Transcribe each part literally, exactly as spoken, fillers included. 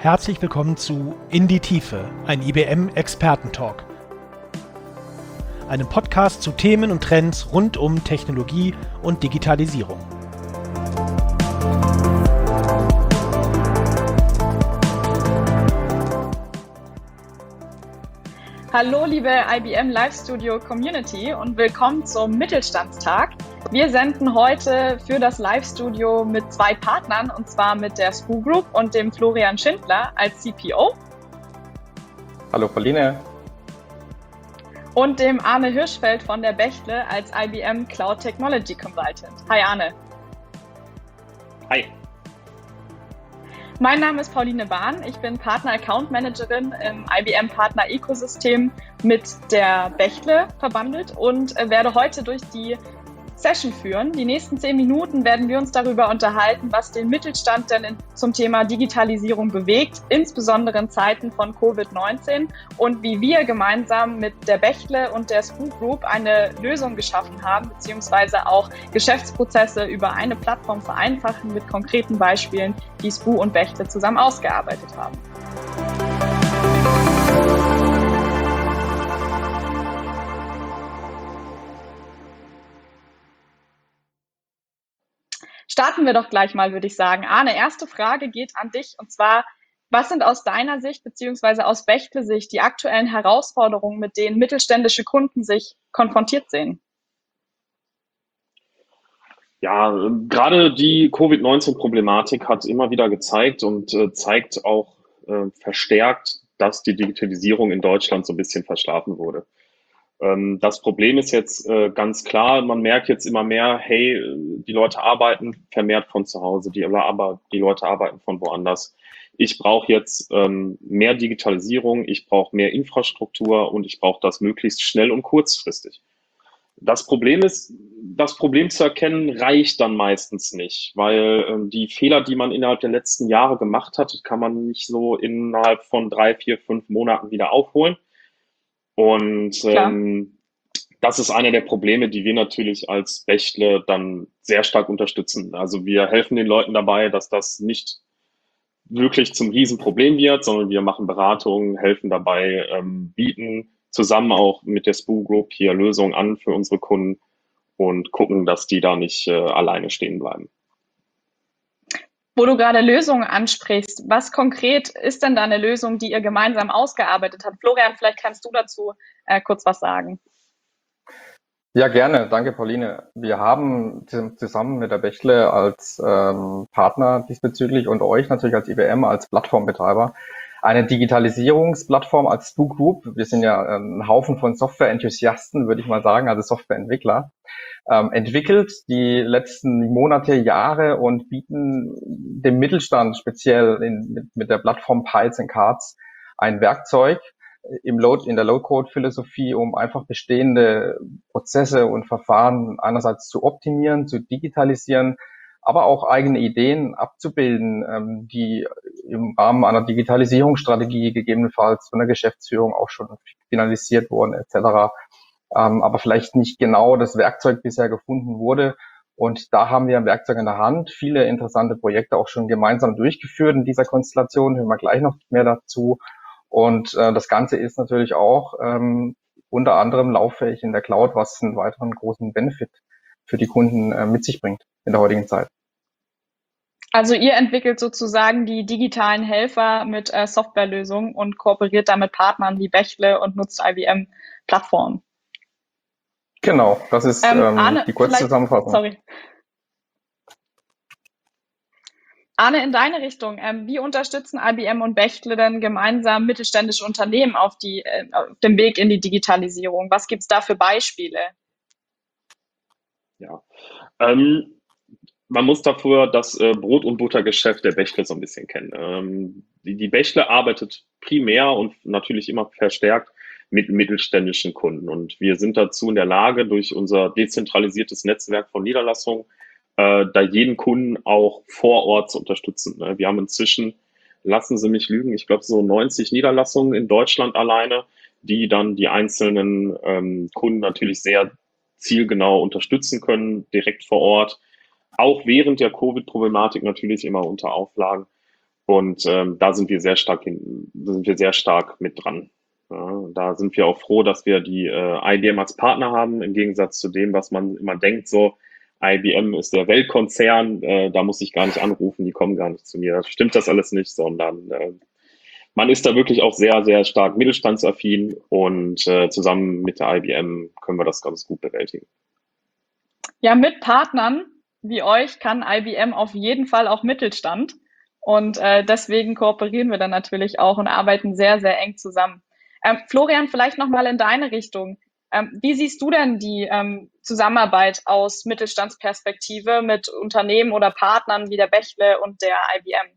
Herzlich willkommen zu In die Tiefe, ein I B M-Experten-Talk. Einem Podcast zu Themen und Trends rund um Technologie und Digitalisierung. Hallo liebe I B M Live Studio Community und willkommen zum Mittelstandstag. Wir senden heute für das Live-Studio mit zwei Partnern, und zwar mit der S P U Group und dem Florian Schindler als C P O. Hallo Pauline. Und dem Arne Hirschfeld von der Bechtle als I B M Cloud Technology Consultant. Hi Arne. Hi. Mein Name ist Pauline Bahn, ich bin Partner Account Managerin im I B M Partner Ökosystem mit der Bechtle verbandelt und werde heute durch die Session führen. Die nächsten zehn Minuten werden wir uns darüber unterhalten, was den Mittelstand denn in, zum Thema Digitalisierung bewegt, insbesondere in Zeiten von Covid neunzehn, und wie wir gemeinsam mit der Bechtle und der S P U Group eine Lösung geschaffen haben, beziehungsweise auch Geschäftsprozesse über eine Plattform vereinfachen mit konkreten Beispielen, die S P U und Bechtle zusammen ausgearbeitet haben. Starten wir doch gleich mal, würde ich sagen. Arne, erste Frage geht an dich, und zwar, was sind aus deiner Sicht beziehungsweise aus Bechtle-Sicht die aktuellen Herausforderungen, mit denen mittelständische Kunden sich konfrontiert sehen? Ja, äh, gerade die Covid neunzehn Problematik hat immer wieder gezeigt und äh, zeigt auch äh, verstärkt, dass die Digitalisierung in Deutschland so ein bisschen verschlafen wurde. Ähm, das Problem ist jetzt äh, ganz klar, man merkt jetzt immer mehr, hey, die Leute arbeiten vermehrt von zu Hause, die, aber die Leute arbeiten von woanders. Ich brauche jetzt ähm, mehr Digitalisierung, ich brauche mehr Infrastruktur und ich brauche das möglichst schnell und kurzfristig. Das Problem ist, das Problem zu erkennen, reicht dann meistens nicht, weil ähm, die Fehler, die man innerhalb der letzten Jahre gemacht hat, kann man nicht so innerhalb von drei, vier, fünf Monaten wieder aufholen. Und ähm, das ist einer der Probleme, die wir natürlich als Bechtle dann sehr stark unterstützen. Also wir helfen den Leuten dabei, dass das nicht wirklich zum Riesenproblem wird, sondern wir machen Beratungen, helfen dabei, ähm, bieten zusammen auch mit der S P U Group hier Lösungen an für unsere Kunden und gucken, dass die da nicht äh, alleine stehen bleiben. Wo du gerade Lösungen ansprichst, was konkret ist denn da eine Lösung, die ihr gemeinsam ausgearbeitet habt? Florian, vielleicht kannst du dazu äh, kurz was sagen. Ja, gerne. Danke, Pauline. Wir haben zusammen mit der Bechtle als ähm, Partner diesbezüglich und euch natürlich als I B M, als Plattformbetreiber, eine Digitalisierungsplattform als S P U Group. Wir sind ja ein Haufen von Software-Enthusiasten, würde ich mal sagen, also Softwareentwickler, ähm, entwickelt die letzten Monate, Jahre und bieten dem Mittelstand speziell in, mit, mit der Plattform Piles and Cards ein Werkzeug im Load, in der Low-Code-Philosophie, um einfach bestehende Prozesse und Verfahren einerseits zu optimieren, zu digitalisieren, aber auch eigene Ideen abzubilden, ähm, die im Rahmen einer Digitalisierungsstrategie gegebenenfalls von der Geschäftsführung auch schon finalisiert wurden et cetera, ähm, aber vielleicht nicht genau das Werkzeug bisher gefunden wurde. Und da haben wir ein Werkzeug in der Hand, viele interessante Projekte auch schon gemeinsam durchgeführt in dieser Konstellation, hören wir gleich noch mehr dazu. Und äh, das Ganze ist natürlich auch ähm, unter anderem lauffähig in der Cloud, was einen weiteren großen Benefit für die Kunden äh, mit sich bringt in der heutigen Zeit. Also ihr entwickelt sozusagen die digitalen Helfer mit äh, Softwarelösungen und kooperiert da mit Partnern wie Bechtle und nutzt I B M-Plattformen. Genau, das ist ähm, ähm, Arne, die Kurzzusammenfassung. Sorry. Arne, in deine Richtung, ähm, wie unterstützen I B M und Bechtle denn gemeinsam mittelständische Unternehmen auf, die, äh, auf dem Weg in die Digitalisierung? Was gibt es da für Beispiele? Ja, ähm, man muss dafür das äh, Brot- und Buttergeschäft der Bechtle so ein bisschen kennen. Ähm, die, die Bechtle arbeitet primär und natürlich immer verstärkt mit mittelständischen Kunden. Und wir sind dazu in der Lage, durch unser dezentralisiertes Netzwerk von Niederlassungen, äh, da jeden Kunden auch vor Ort zu unterstützen. Ne? Wir haben inzwischen, lassen Sie mich lügen, ich glaube so neunzig Niederlassungen in Deutschland alleine, die dann die einzelnen ähm, Kunden natürlich sehr zielgenau unterstützen können, direkt vor Ort. Auch während der Covid-Problematik natürlich immer unter Auflagen. Und ähm, da sind wir sehr stark hin, da sind wir sehr stark mit dran. Ja, da sind wir auch froh, dass wir die äh, I B M als Partner haben, im Gegensatz zu dem, was man immer denkt, so I B M ist der Weltkonzern, äh, da muss ich gar nicht anrufen, die kommen gar nicht zu mir. Das stimmt das alles nicht, sondern äh, man ist da wirklich auch sehr, sehr stark mittelstandsaffin und äh, zusammen mit der I B M können wir das ganz gut bewältigen. Ja, mit Partnern wie euch kann I B M auf jeden Fall auch Mittelstand. Und äh, deswegen kooperieren wir dann natürlich auch und arbeiten sehr, sehr eng zusammen. Ähm, Florian, vielleicht nochmal in deine Richtung. Ähm, wie siehst du denn die ähm, Zusammenarbeit aus Mittelstandsperspektive mit Unternehmen oder Partnern wie der Bechle und der I B M?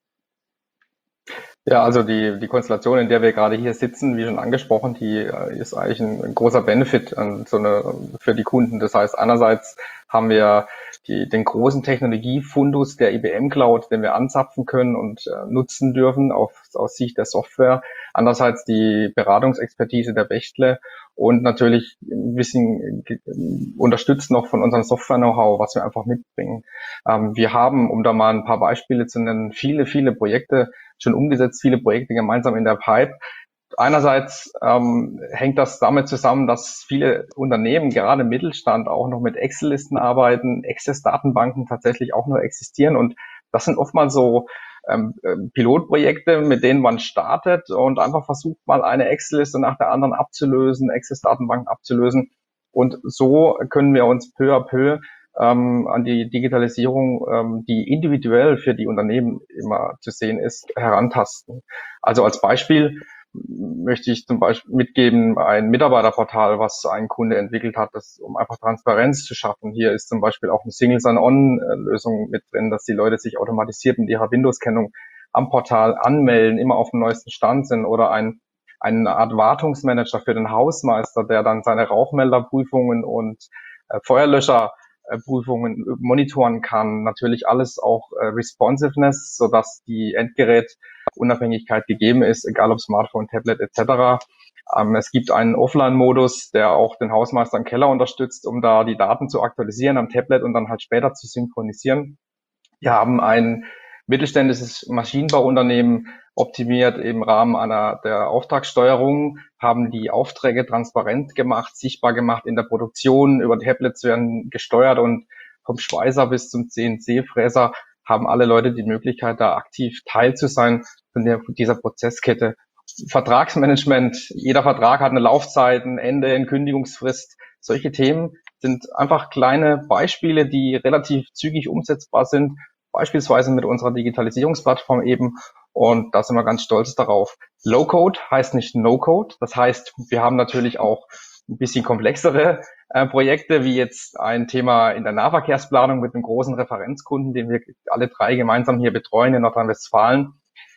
Ja, also die, die Konstellation, in der wir gerade hier sitzen, wie schon angesprochen, die äh, ist eigentlich ein, ein großer Benefit an so eine, für die Kunden. Das heißt, einerseits haben wir die, den großen Technologiefundus der I B M Cloud, den wir anzapfen können und äh, nutzen dürfen auf, aus Sicht der Software. Andererseits die Beratungsexpertise der Bechtle und natürlich ein bisschen äh, unterstützt noch von unserem Software-Know-how, was wir einfach mitbringen. Ähm, wir haben, um da mal ein paar Beispiele zu nennen, viele, viele Projekte schon umgesetzt, viele Projekte gemeinsam in der Pipe. Einerseits ähm, hängt das damit zusammen, dass viele Unternehmen, gerade im Mittelstand, auch noch mit Excel-Listen arbeiten, Access-Datenbanken tatsächlich auch nur existieren. Und das sind oftmals so ähm, Pilotprojekte, mit denen man startet und einfach versucht, mal eine Excel-Liste nach der anderen abzulösen, Access-Datenbanken abzulösen. Und so können wir uns peu à peu ähm, an die Digitalisierung, ähm, die individuell für die Unternehmen immer zu sehen ist, herantasten. Also als Beispiel möchte ich zum Beispiel mitgeben, ein Mitarbeiterportal, was ein Kunde entwickelt hat, das, um einfach Transparenz zu schaffen. Hier ist zum Beispiel auch eine Single Sign-On-Lösung mit drin, dass die Leute sich automatisiert mit ihrer Windows-Kennung am Portal anmelden, immer auf dem neuesten Stand sind, oder ein eine Art Wartungsmanager für den Hausmeister, der dann seine Rauchmelderprüfungen und äh, Feuerlöscherprüfungen monitoren kann. Natürlich alles auch äh, Responsiveness, sodass die Endgerätunabhängigkeit gegeben ist, egal ob Smartphone, Tablet et cetera. Ähm, es gibt einen Offline-Modus, der auch den Hausmeister im Keller unterstützt, um da die Daten zu aktualisieren am Tablet und dann halt später zu synchronisieren. Wir haben ein mittelständisches Maschinenbauunternehmen optimiert im Rahmen einer der Auftragssteuerung, haben die Aufträge transparent gemacht, sichtbar gemacht in der Produktion. Über Tablets werden gesteuert und vom Schweißer bis zum C N C-Fräser haben alle Leute die Möglichkeit, da aktiv Teil zu sein von der, dieser Prozesskette. Vertragsmanagement, jeder Vertrag hat eine Laufzeit, ein Ende, eine Kündigungsfrist. Solche Themen sind einfach kleine Beispiele, die relativ zügig umsetzbar sind, beispielsweise mit unserer Digitalisierungsplattform eben. Und da sind wir ganz stolz darauf. Low-Code heißt nicht No-Code. Das heißt, wir haben natürlich auch ein bisschen komplexere äh, Projekte, wie jetzt ein Thema in der Nahverkehrsplanung mit einem großen Referenzkunden, den wir alle drei gemeinsam hier betreuen in Nordrhein-Westfalen.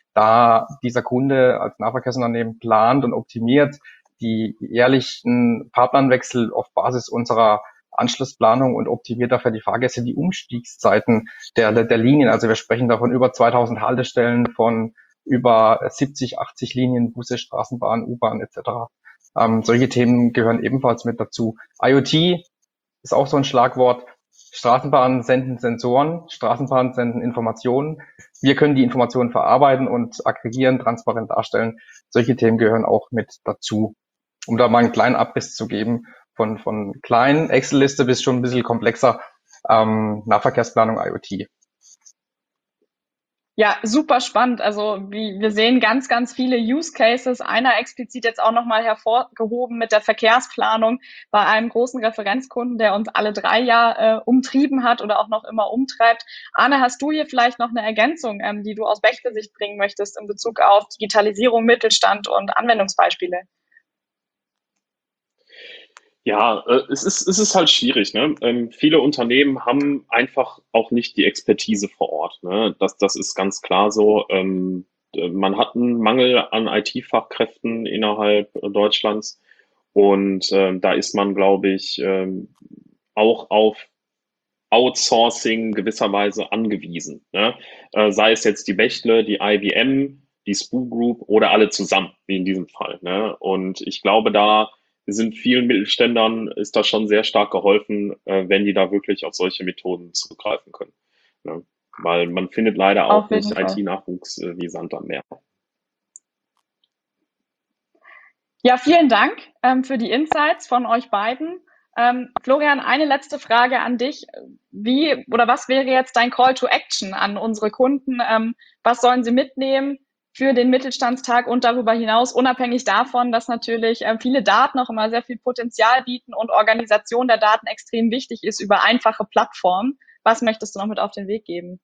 Da dieser Kunde als Nahverkehrsunternehmen plant und optimiert die jährlichen Fahrplanwechsel auf Basis unserer Anschlussplanung und optimiert dafür die Fahrgäste die Umstiegszeiten der, der Linien. Also wir sprechen davon über zweitausend Haltestellen, von über siebzig, achtzig Linien, Busse, Straßenbahn, U-Bahn et cetera. Ähm, solche Themen gehören ebenfalls mit dazu. IoT ist auch so ein Schlagwort. Straßenbahnen senden Sensoren, Straßenbahnen senden Informationen. Wir können die Informationen verarbeiten und aggregieren, transparent darstellen. Solche Themen gehören auch mit dazu. Um da mal einen kleinen Abriss zu geben, von, von kleinen Excel-Liste bis schon ein bisschen komplexer ähm, Nahverkehrsplanung IoT. Ja, super spannend. Also wie, wir sehen ganz, ganz viele Use Cases. Einer explizit jetzt auch nochmal hervorgehoben mit der Verkehrsplanung bei einem großen Referenzkunden, der uns alle drei Jahre äh, umtrieben hat oder auch noch immer umtreibt. Arne, hast du hier vielleicht noch eine Ergänzung, ähm, die du aus Bechtle-Sicht bringen möchtest in Bezug auf Digitalisierung, Mittelstand und Anwendungsbeispiele? Ja, äh, es ist, es ist halt schwierig, ne? Ähm, viele Unternehmen haben einfach auch nicht die Expertise vor Ort, ne? Das, das ist ganz klar so. Ähm, äh, man hat einen Mangel an I T-Fachkräften innerhalb äh, Deutschlands und ähm, da ist man, glaube ich, ähm, auch auf Outsourcing gewisserweise angewiesen, ne? Äh, sei es jetzt die Bechtle, die I B M, die S P U Group oder alle zusammen, wie in diesem Fall, ne? Und ich glaube, da sind vielen Mittelständlern ist da schon sehr stark geholfen, äh, wenn die da wirklich auf solche Methoden zurückgreifen können. Ja. weil man findet leider auch Auf jeden nicht Fall. I T-Nachwuchs äh, wie Sand am Meer. Ja, vielen Dank ähm, für die Insights von euch beiden. Ähm, Florian, eine letzte Frage an dich. Wie oder was wäre jetzt dein Call to Action an unsere Kunden? Ähm, was sollen sie mitnehmen für den Mittelstandstag und darüber hinaus, unabhängig davon, dass natürlich ähm, viele Daten auch immer sehr viel Potenzial bieten und Organisation der Daten extrem wichtig ist über einfache Plattformen. Was möchtest du noch mit auf den Weg geben?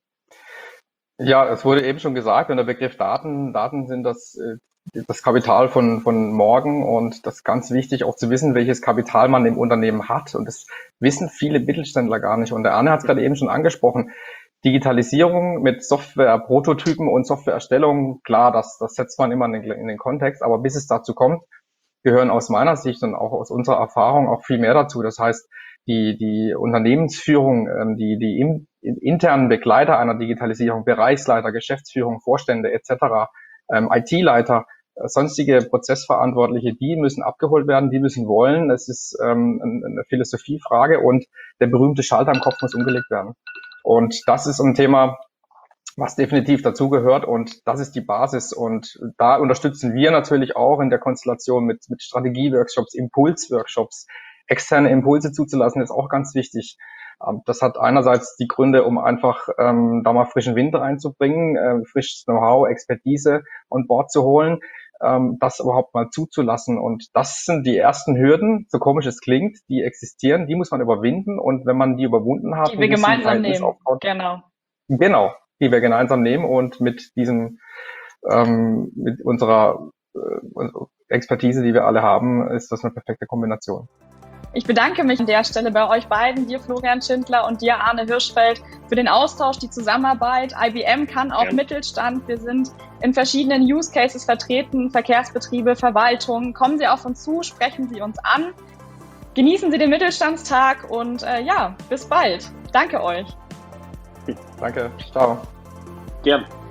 Ja, es wurde eben schon gesagt, und der Begriff Daten, Daten sind das, das Kapital von, von morgen, und das ist ganz wichtig auch zu wissen, welches Kapital man im Unternehmen hat, und das wissen viele Mittelständler gar nicht. Und der Arne hat es gerade eben schon angesprochen, Digitalisierung mit Software-Prototypen und Softwareerstellung, klar, das, das setzt man immer in den, in den Kontext, aber bis es dazu kommt, gehören aus meiner Sicht und auch aus unserer Erfahrung auch viel mehr dazu. Das heißt, die, die Unternehmensführung, die, die im, internen Begleiter einer Digitalisierung, Bereichsleiter, Geschäftsführung, Vorstände et cetera, ähm, I T-Leiter, äh, sonstige Prozessverantwortliche, die müssen abgeholt werden, die müssen wollen. Es ist ähm, eine Philosophiefrage, und der berühmte Schalter im Kopf muss umgelegt werden. Und das ist ein Thema, was definitiv dazugehört, und das ist die Basis. Und da unterstützen wir natürlich auch in der Konstellation mit, mit Strategie-Workshops, Impuls-Workshops. Externe Impulse zuzulassen ist auch ganz wichtig. Das hat einerseits die Gründe, um einfach ähm, da mal frischen Wind reinzubringen, äh, frisches Know-how, Expertise on Board zu holen, ähm, das überhaupt mal zuzulassen. Und das sind die ersten Hürden, so komisch es klingt, die existieren, die muss man überwinden. Und wenn man die überwunden hat, die wir gemeinsam nehmen, aufbaut, genau. Genau, die wir gemeinsam nehmen, und mit diesem, ähm, mit unserer äh, Expertise, die wir alle haben, ist das eine perfekte Kombination. Ich bedanke mich an der Stelle bei euch beiden, dir Florian Schindler und dir Arne Hirschfeld, für den Austausch, die Zusammenarbeit. I B M kann auch ja. Mittelstand. Wir sind in verschiedenen Use Cases vertreten, Verkehrsbetriebe, Verwaltung. Kommen Sie auf uns zu, sprechen Sie uns an. Genießen Sie den Mittelstandstag und äh, ja, bis bald. Danke euch. Danke, ciao. Gern.